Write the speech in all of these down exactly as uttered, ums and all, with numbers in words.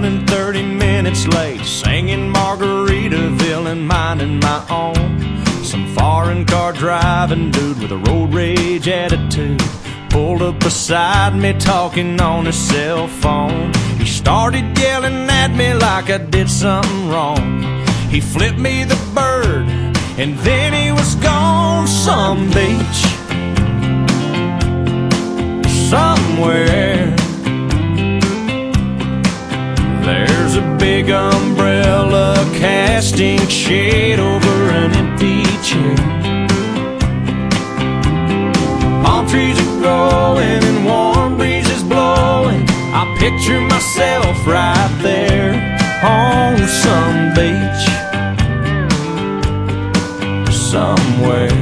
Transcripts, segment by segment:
running thirty minutes late, singing Margaritaville and minding my own. Some foreign car driving dude with a road rage attitude pulled up beside me talking on his cell phone. He started yelling at me like I did something wrong. He flipped me the bird and then he was gone. Some beach somewhere, there's a big umbrella casting shade over an empty chair. Palm trees are growing and warm breezes blowing. I picture myself right there on some beach somewhere.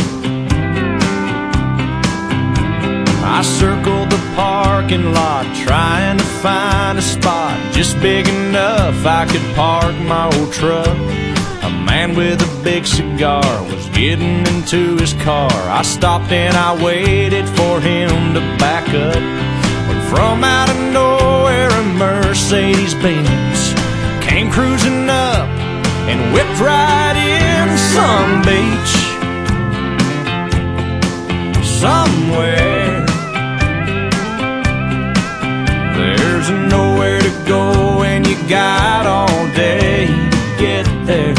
I circled the parking lot trying to find a spot just big enough I could park my old truck. A man with a big cigar was getting into his car. I stopped and I waited for him to back up, when from out of nowhere a Mercedes-Benz came cruising up and whipped right in. Some beach somewhere, there's nowhere to go and you got all day to get there.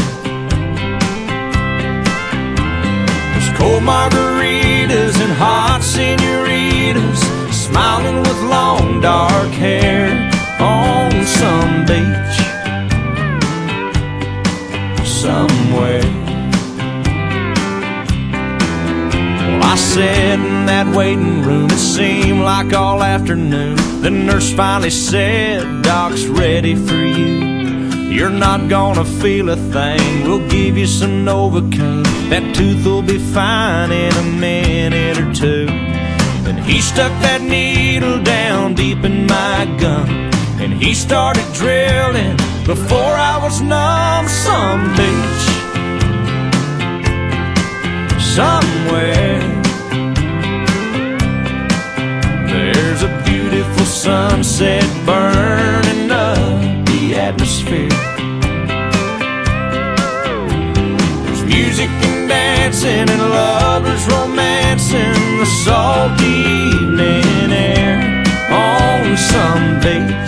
There's cold margaritas and hot senoritas smiling with long dark hair on some beach somewhere. Well, I sat in that waiting room, it seemed like all afternoon. The nurse finally said, "Doc's ready for you. You're not gonna feel a thing. We'll give you some Novocaine. That tooth will be fine in a minute or two." Then he stuck that needle down deep in my gum and he started drilling before I was numb. Some beach somewhere, there's a beautiful sunset burning up the atmosphere. There's music and dancing and lovers romancing the salty evening air on some beach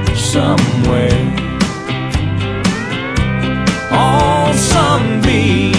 somewhere, on some beach.